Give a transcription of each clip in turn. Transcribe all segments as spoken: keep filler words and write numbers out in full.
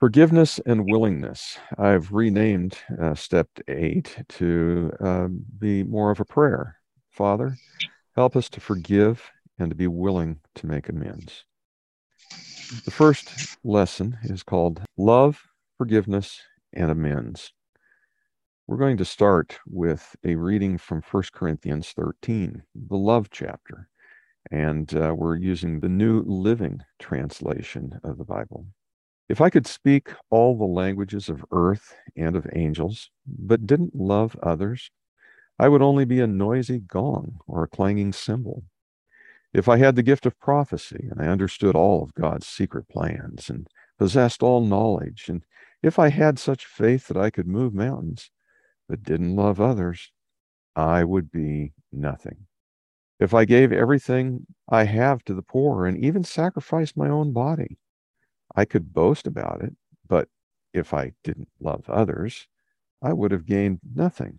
Forgiveness and willingness. I've renamed uh, step eight to uh, be more of a prayer. Father, help us to forgive and to be willing to make amends. The first lesson is called Love, Forgiveness, and Amends. We're going to start with a reading from First Corinthians thirteen, the love chapter, and uh, we're using the New Living Translation of the Bible. If I could speak all the languages of earth and of angels, but didn't love others, I would only be a noisy gong or a clanging cymbal. If I had the gift of prophecy and I understood all of God's secret plans and possessed all knowledge, and if I had such faith that I could move mountains, but didn't love others, I would be nothing. If I gave everything I have to the poor and even sacrificed my own body, I could boast about it, but if I didn't love others, I would have gained nothing.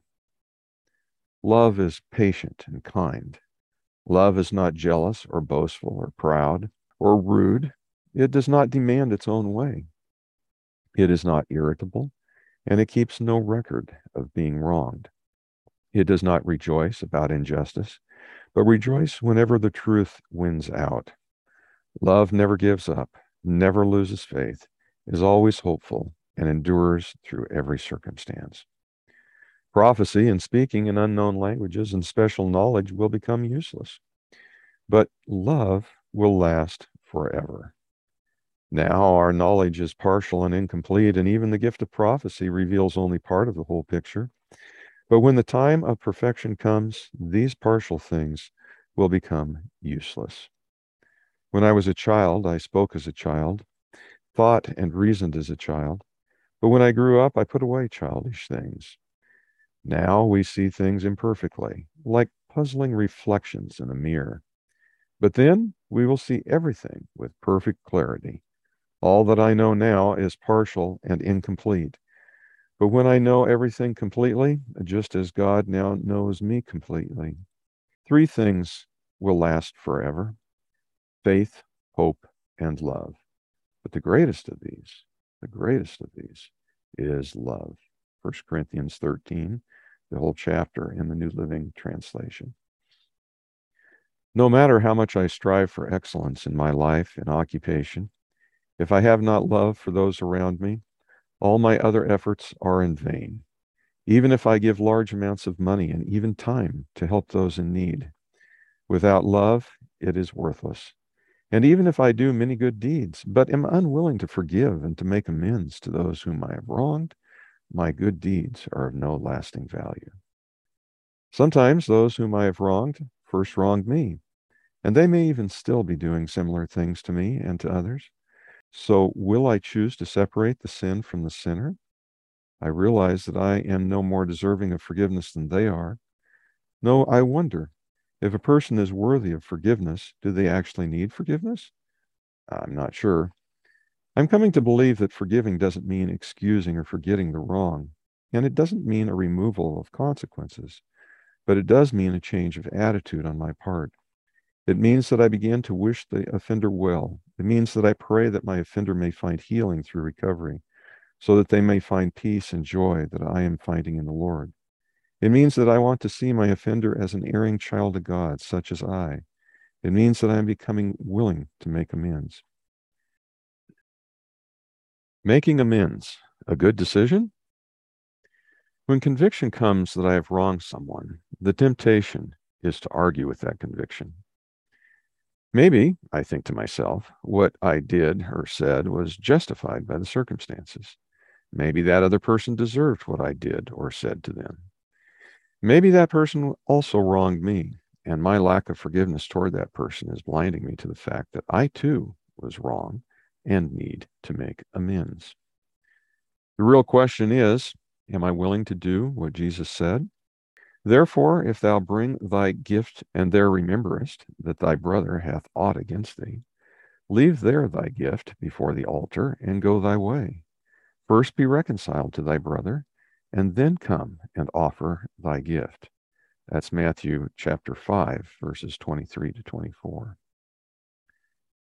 Love is patient and kind. Love is not jealous or boastful or proud or rude. It does not demand its own way. It is not irritable, and it keeps no record of being wronged. It does not rejoice about injustice, but rejoice whenever the truth wins out. Love never gives up, never loses faith, is always hopeful, and endures through every circumstance. Prophecy and speaking in unknown languages and special knowledge will become useless, but love will last forever. Now our knowledge is partial and incomplete, and even the gift of prophecy reveals only part of the whole picture. But when the time of perfection comes, these partial things will become useless. When I was a child, I spoke as a child, thought and reasoned as a child. But when I grew up, I put away childish things. Now we see things imperfectly, like puzzling reflections in a mirror. But then we will see everything with perfect clarity. All that I know now is partial and incomplete. But when I know everything completely, just as God now knows me completely, three things will last forever: faith, hope, and love. But the greatest of these, the greatest of these is love. First Corinthians thirteen, the whole chapter in the New Living Translation. No matter how much I strive for excellence in my life and occupation, if I have not love for those around me, all my other efforts are in vain. Even if I give large amounts of money and even time to help those in need, without love, it is worthless. And even if I do many good deeds, but am unwilling to forgive and to make amends to those whom I have wronged, my good deeds are of no lasting value. Sometimes those whom I have wronged first wronged me, and they may even still be doing similar things to me and to others. So will I choose to separate the sin from the sinner? I realize that I am no more deserving of forgiveness than they are. No, I wonder, if a person is worthy of forgiveness, do they actually need forgiveness? I'm not sure. I'm coming to believe that forgiving doesn't mean excusing or forgetting the wrong, and it doesn't mean a removal of consequences, but it does mean a change of attitude on my part. It means that I begin to wish the offender well. It means that I pray that my offender may find healing through recovery, so that they may find peace and joy that I am finding in the Lord. It means that I want to see my offender as an erring child of God, such as I. It means that I am becoming willing to make amends. Making amends, a good decision? When conviction comes that I have wronged someone, the temptation is to argue with that conviction. Maybe, I think to myself, what I did or said was justified by the circumstances. Maybe that other person deserved what I did or said to them. Maybe that person also wronged me, and my lack of forgiveness toward that person is blinding me to the fact that I too was wrong and need to make amends. The real question is, am I willing to do what Jesus said? Therefore, if thou bring thy gift and there rememberest that thy brother hath aught against thee, leave there thy gift before the altar and go thy way. First be reconciled to thy brother, and then come and offer thy gift. That's Matthew chapter five, verses twenty-three to twenty-four.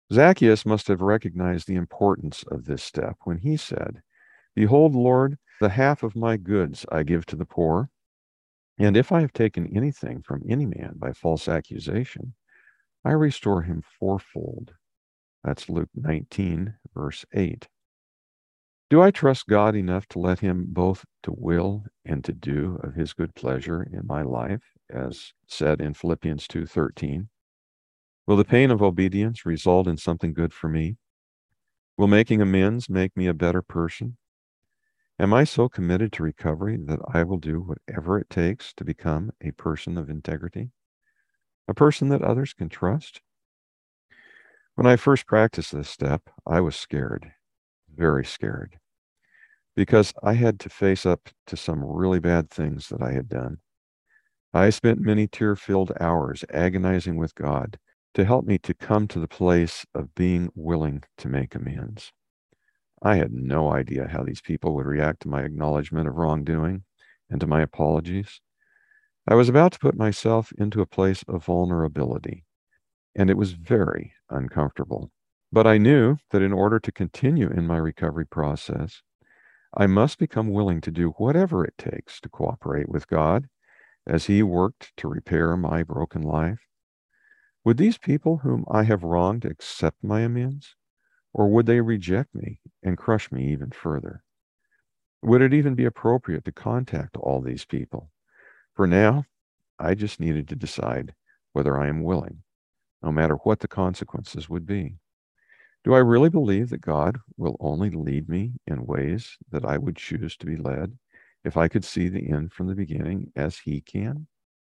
Zacchaeus must have recognized the importance of this step when he said, "Behold, Lord, the half of my goods I give to the poor, and if I have taken anything from any man by false accusation, I restore him fourfold." That's Luke nineteen, verse eight. Do I trust God enough to let him both to will and to do of his good pleasure in my life, as said in Philippians two thirteen? Will the pain of obedience result in something good for me? Will making amends make me a better person? Am I so committed to recovery that I will do whatever it takes to become a person of integrity, a person that others can trust? When I first practiced this step, I was scared, very scared, because I had to face up to some really bad things that I had done. I spent many tear-filled hours agonizing with God to help me to come to the place of being willing to make amends. I had no idea how these people would react to my acknowledgement of wrongdoing and to my apologies. I was about to put myself into a place of vulnerability, and it was very uncomfortable. But I knew that in order to continue in my recovery process, I must become willing to do whatever it takes to cooperate with God as He worked to repair my broken life. Would these people whom I have wronged accept my amends? Or would they reject me and crush me even further? Would it even be appropriate to contact all these people? For now, I just needed to decide whether I am willing, no matter what the consequences would be. Do I really believe that God will only lead me in ways that I would choose to be led if I could see the end from the beginning as He can?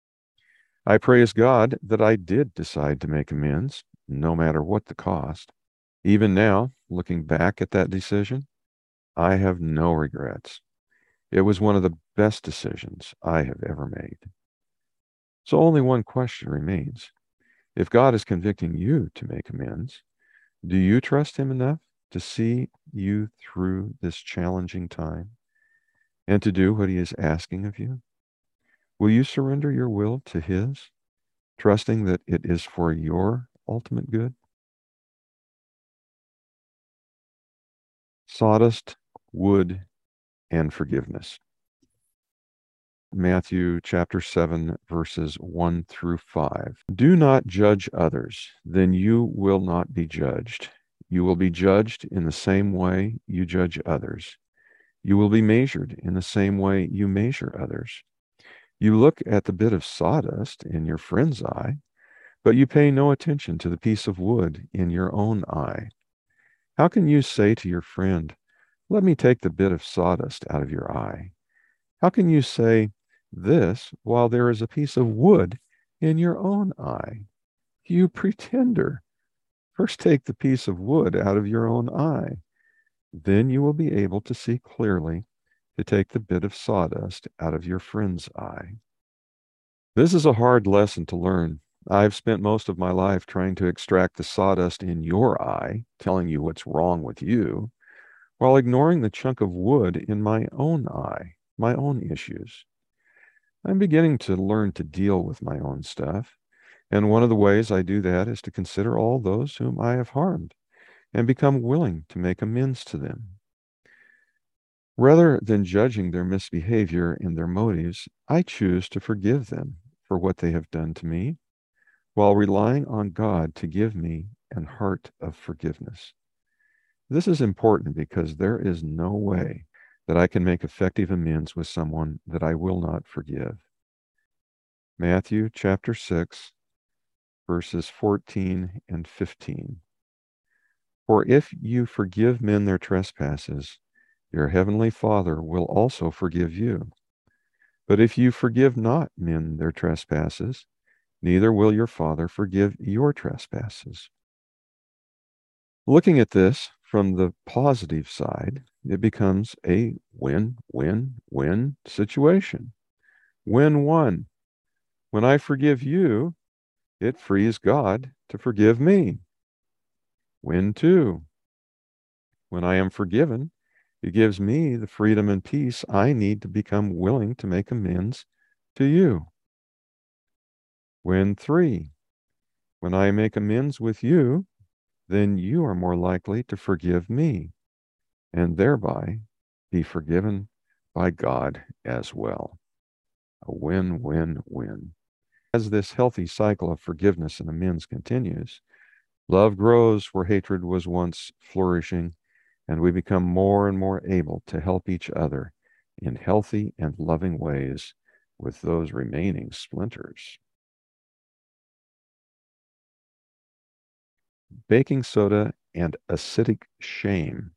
I praise God that I did decide to make amends, no matter what the cost. Even now, looking back at that decision, I have no regrets. It was one of the best decisions I have ever made. So only one question remains. If God is convicting you to make amends, do you trust Him enough to see you through this challenging time and to do what He is asking of you? Will you surrender your will to His, trusting that it is for your ultimate good? Sawdust, wood, and forgiveness. Matthew chapter seven, verses one through five. Do not judge others, then you will not be judged. You will be judged in the same way you judge others. You will be measured in the same way you measure others. You look at the bit of sawdust in your friend's eye, but you pay no attention to the piece of wood in your own eye. How can you say to your friend, "Let me take the bit of sawdust out of your eye"? How can you say this while there is a piece of wood in your own eye? You pretender. First take the piece of wood out of your own eye. Then you will be able to see clearly to take the bit of sawdust out of your friend's eye. This is a hard lesson to learn. I've spent most of my life trying to extract the sawdust in your eye, telling you what's wrong with you, while ignoring the chunk of wood in my own eye, my own issues. I'm beginning to learn to deal with my own stuff, and one of the ways I do that is to consider all those whom I have harmed and become willing to make amends to them. Rather than judging their misbehavior and their motives, I choose to forgive them for what they have done to me, while relying on God to give me an heart of forgiveness. This is important because there is no way that I can make effective amends with someone that I will not forgive. Matthew chapter six, verses fourteen and fifteen. For if you forgive men their trespasses, your heavenly Father will also forgive you. But if you forgive not men their trespasses, neither will your Father forgive your trespasses. Looking at this from the positive side, it becomes a win-win-win situation. Win one. When I forgive you, it frees God to forgive me. Win two. When I am forgiven, it gives me the freedom and peace I need to become willing to make amends to you. Win three. When I make amends with you, then you are more likely to forgive me and thereby be forgiven by God as well. A win-win-win. As this healthy cycle of forgiveness and amends continues, love grows where hatred was once flourishing, and we become more and more able to help each other in healthy and loving ways with those remaining splinters. Baking soda and acidic shame.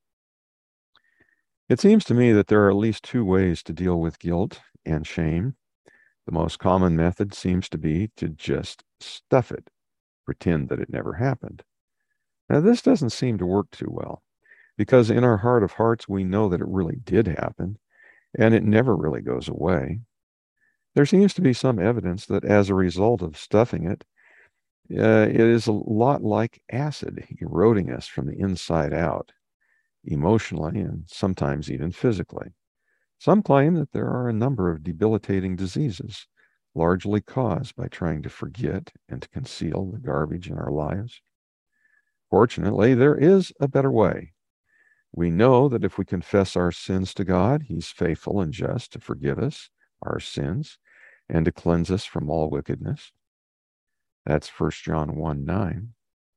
It seems to me that there are at least two ways to deal with guilt and shame. The most common method seems to be to just stuff it, pretend that it never happened. Now, this doesn't seem to work too well, because in our heart of hearts, we know that it really did happen, and it never really goes away. There seems to be some evidence that as a result of stuffing it, uh, it is a lot like acid eroding us from the inside out, emotionally and sometimes even physically. Some claim that there are a number of debilitating diseases, largely caused by trying to forget and to conceal the garbage in our lives. Fortunately, there is a better way. We know that if we confess our sins to God, He's faithful and just to forgive us our sins and to cleanse us from all wickedness. That's First John one nine.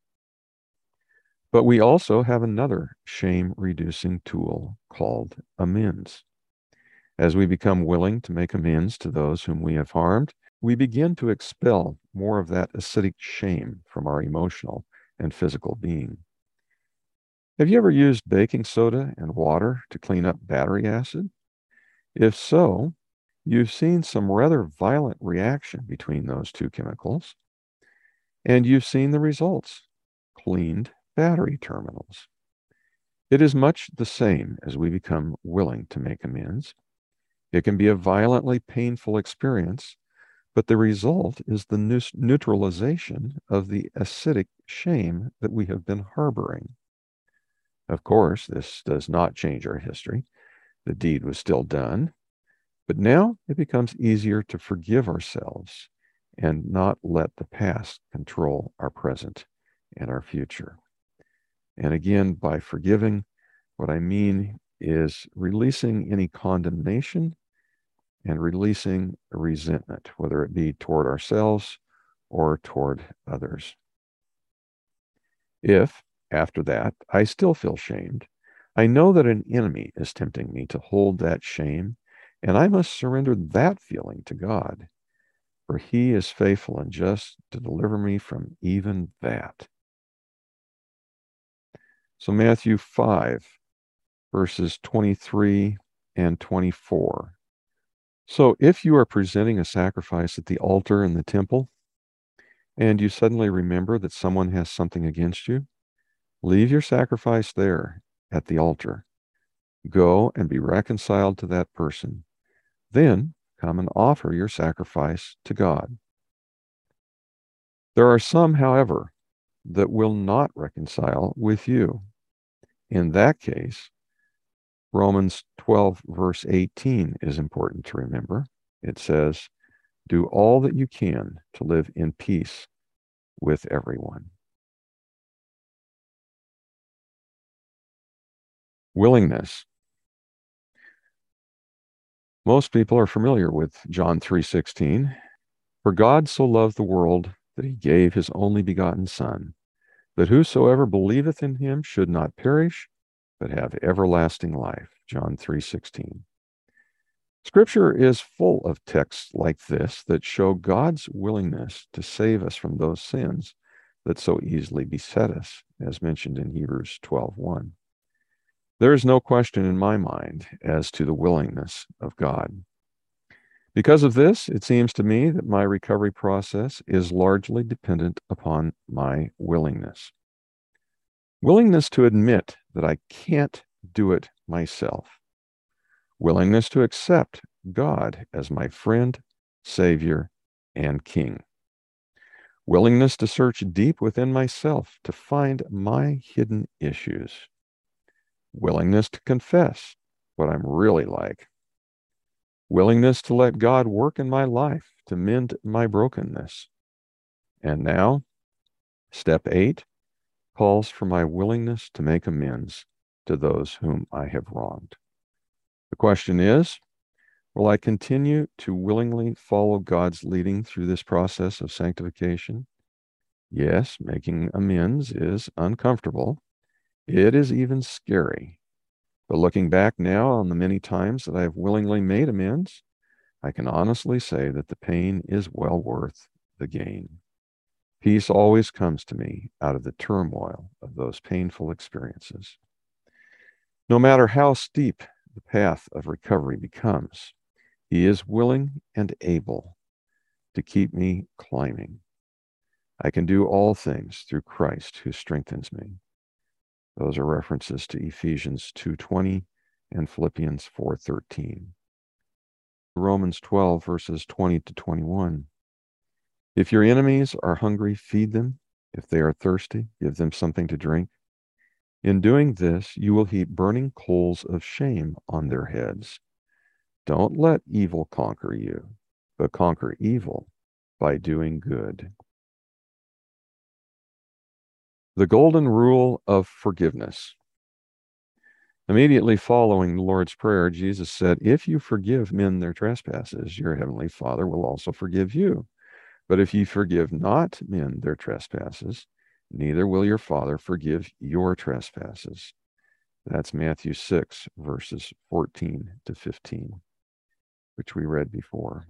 But we also have another shame-reducing tool called amends. As we become willing to make amends to those whom we have harmed, we begin to expel more of that acidic shame from our emotional and physical being. Have you ever used baking soda and water to clean up battery acid? If so, you've seen some rather violent reaction between those two chemicals, and you've seen the results, cleaned battery terminals. It is much the same as we become willing to make amends. It can be a violently painful experience, but the result is the neutralization of the acidic shame that we have been harboring. Of course, this does not change our history. The deed was still done, but now it becomes easier to forgive ourselves and not let the past control our present and our future. And again, by forgiving, what I mean is releasing any condemnation and releasing resentment, whether it be toward ourselves or toward others. If, after that, I still feel shamed, I know that an enemy is tempting me to hold that shame, and I must surrender that feeling to God, for He is faithful and just to deliver me from even that. So Matthew five, verses twenty-three and twenty-four. So if you are presenting a sacrifice at the altar in the temple, and you suddenly remember that someone has something against you, leave your sacrifice there at the altar. Go and be reconciled to that person. Then come and offer your sacrifice to God. There are some, however, that will not reconcile with you. In that case, Romans twelve, verse eighteen is important to remember. It says, do all that you can to live in peace with everyone. Willingness. Most people are familiar with John three sixteen. For God so loved the world that he gave his only begotten Son, that whosoever believeth in him should not perish, but have everlasting life. John three sixteen. Scripture is full of texts like this that show God's willingness to save us from those sins that so easily beset us, as mentioned in Hebrews twelve one. There is no question in my mind as to the willingness of God. Because of this, it seems to me that my recovery process is largely dependent upon my willingness. Willingness to admit that I can't do it myself. Willingness to accept God as my friend, Savior, and King. Willingness to search deep within myself to find my hidden issues. Willingness to confess what I'm really like. Willingness to let God work in my life to mend my brokenness. And now, step eight, calls for my willingness to make amends to those whom I have wronged. The question is, will I continue to willingly follow God's leading through this process of sanctification? Yes, making amends is uncomfortable. It is even scary. But looking back now on the many times that I have willingly made amends, I can honestly say that the pain is well worth the gain. Peace always comes to me out of the turmoil of those painful experiences. No matter how steep the path of recovery becomes, He is willing and able to keep me climbing. I can do all things through Christ who strengthens me. Those are references to Ephesians two twenty and Philippians four thirteen. Romans twelve, verses twenty to twenty-one. If your enemies are hungry, feed them. If they are thirsty, give them something to drink. In doing this, you will heap burning coals of shame on their heads. Don't let evil conquer you, but conquer evil by doing good. The golden rule of forgiveness. Immediately following the Lord's Prayer, Jesus said, if you forgive men their trespasses, your heavenly Father will also forgive you. But if you forgive not men their trespasses, neither will your Father forgive your trespasses. That's Matthew six, verses fourteen to fifteen, which we read before.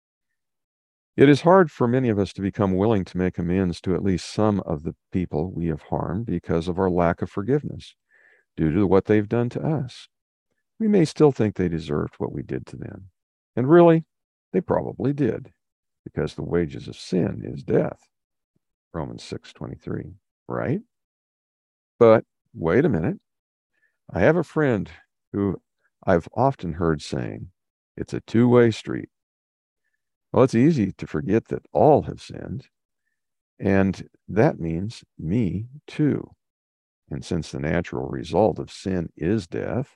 It is hard for many of us to become willing to make amends to at least some of the people we have harmed because of our lack of forgiveness due to what they've done to us. We may still think they deserved what we did to them. And really, they probably did, because the wages of sin is death. Romans six twenty-three, right? But wait a minute. I have a friend who I've often heard saying, it's a two-way street. Well, it's easy to forget that all have sinned, and that means me too. And since the natural result of sin is death,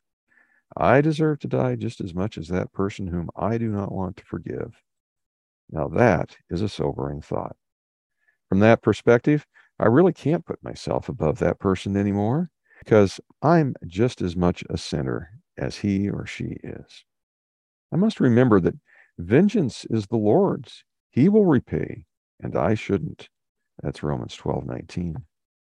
I deserve to die just as much as that person whom I do not want to forgive. Now that is a sobering thought. From that perspective, I really can't put myself above that person anymore because I'm just as much a sinner as he or she is. I must remember that vengeance is the Lord's. He will repay, and I shouldn't. That's Romans twelve nineteen.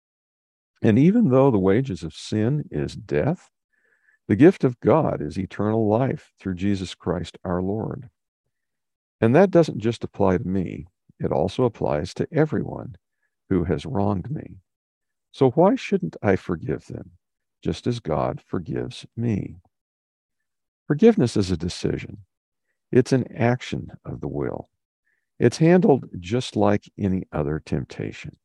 And even though the wages of sin is death, the gift of God is eternal life through Jesus Christ our Lord. And that doesn't just apply to me. It also applies to everyone who has wronged me. So why shouldn't I forgive them, just as God forgives me? Forgiveness is a decision. It's an action of the will. It's handled just like any other temptation.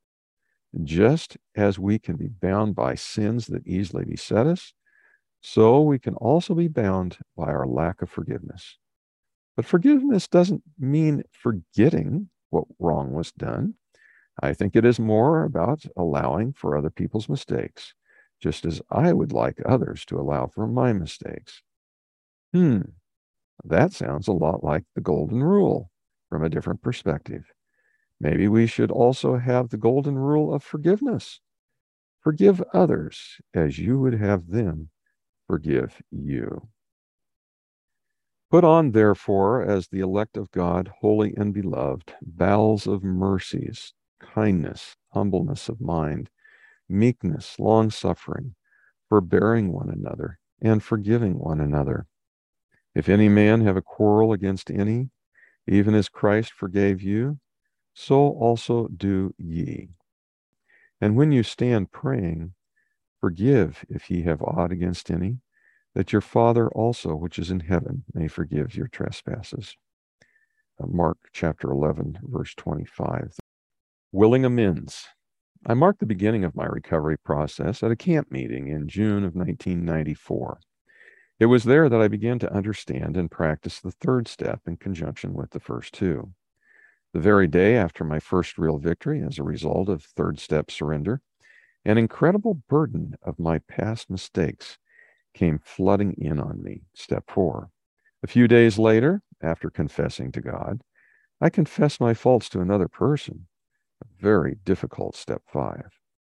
Just as we can be bound by sins that easily beset us, so we can also be bound by our lack of forgiveness. But forgiveness doesn't mean forgetting what wrong was done. I think it is more about allowing for other people's mistakes, just as I would like others to allow for my mistakes. Hmm, that sounds a lot like the golden rule from a different perspective. Maybe we should also have the golden rule of forgiveness. Forgive others as you would have them forgive you. Put on, therefore, as the elect of God, holy and beloved, bowels of mercies, kindness, humbleness of mind, meekness, long-suffering, forbearing one another, and forgiving one another. If any man have a quarrel against any, even as Christ forgave you, so also do ye. And when you stand praying, forgive if ye have aught against any, that your Father also, which is in heaven, may forgive your trespasses. Uh, Mark chapter eleven, verse twenty-five. Willing amends. I marked the beginning of my recovery process at a camp meeting in June of nineteen ninety-four. It was there that I began to understand and practice the third step in conjunction with the first two. The very day after my first real victory as a result of third step surrender, an incredible burden of my past mistakes came flooding in on me, step four. A few days later, after confessing to God, I confessed my faults to another person, a very difficult step five.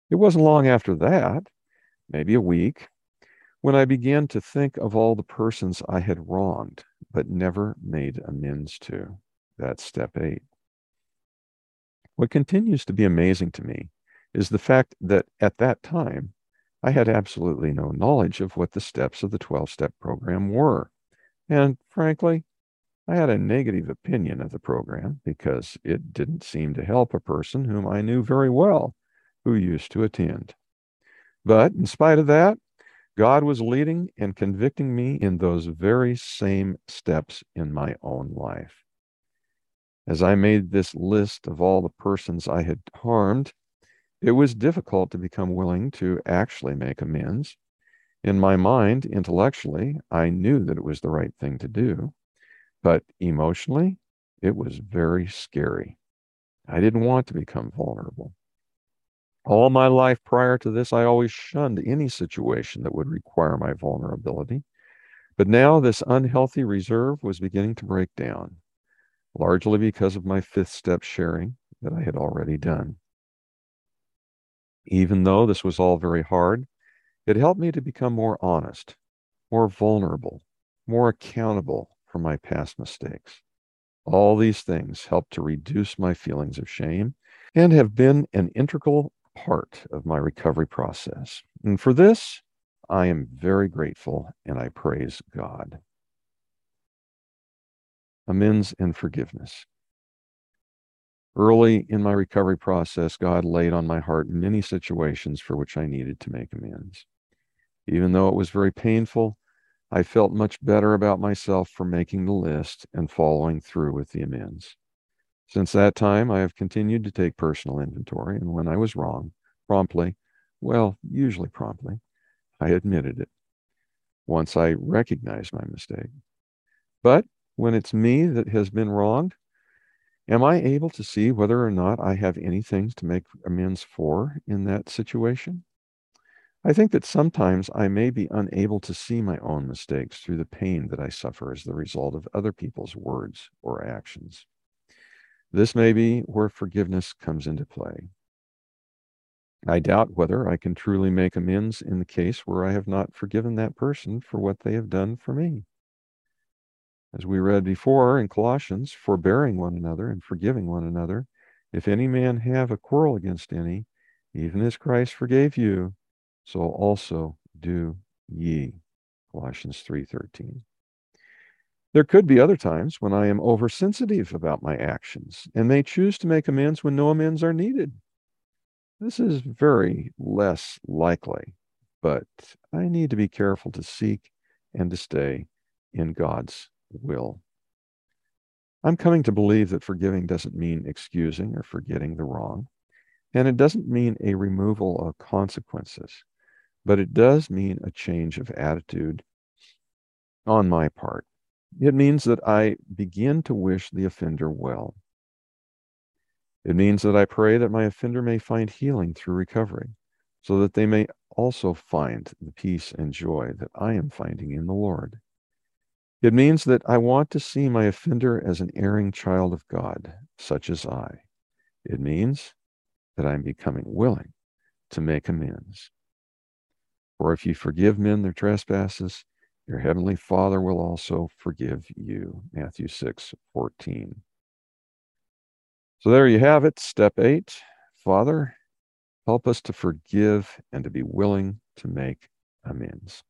It wasn't long after that, maybe a week, when I began to think of all the persons I had wronged but never made amends to. That's step eight. What continues to be amazing to me is the fact that at that time, I had absolutely no knowledge of what the steps of the twelve-step program were. And frankly, I had a negative opinion of the program because it didn't seem to help a person whom I knew very well who used to attend. But in spite of that, God was leading and convicting me in those very same steps in my own life. As I made this list of all the persons I had harmed, it was difficult to become willing to actually make amends. In my mind, intellectually, I knew that it was the right thing to do, but emotionally, it was very scary. I didn't want to become vulnerable. All my life prior to this, I always shunned any situation that would require my vulnerability. But now this unhealthy reserve was beginning to break down, largely because of my fifth step sharing that I had already done. Even though this was all very hard, it helped me to become more honest, more vulnerable, more accountable for my past mistakes. All these things helped to reduce my feelings of shame and have been an integral part of my recovery process. And for this, I am very grateful and I praise God. Amends and forgiveness. Early in my recovery process, God laid on my heart many situations for which I needed to make amends. Even though it was very painful, I felt much better about myself for making the list and following through with the amends. Since that time, I have continued to take personal inventory, and when I was wrong, promptly, well, usually promptly, I admitted it once I recognized my mistake. But when it's me that has been wronged, am I able to see whether or not I have anything to make amends for in that situation? I think that sometimes I may be unable to see my own mistakes through the pain that I suffer as the result of other people's words or actions. This may be where forgiveness comes into play. I doubt whether I can truly make amends in the case where I have not forgiven that person for what they have done for me. As we read before in Colossians, forbearing one another and forgiving one another, if any man have a quarrel against any, even as Christ forgave you, so also do ye. Colossians three thirteen. There could be other times when I am oversensitive about my actions and may choose to make amends when no amends are needed. This is very less likely, but I need to be careful to seek and to stay in God's will. I'm coming to believe that forgiving doesn't mean excusing or forgetting the wrong, and it doesn't mean a removal of consequences, but it does mean a change of attitude on my part. It means that I begin to wish the offender well. It means that I pray that my offender may find healing through recovery, so that they may also find the peace and joy that I am finding in the Lord. It means that I want to see my offender as an erring child of God, such as I. It means that I'm becoming willing to make amends. For if you forgive men their trespasses, your heavenly Father will also forgive you. Matthew six fourteen. So there you have it, step eight. Father, help us to forgive and to be willing to make amends.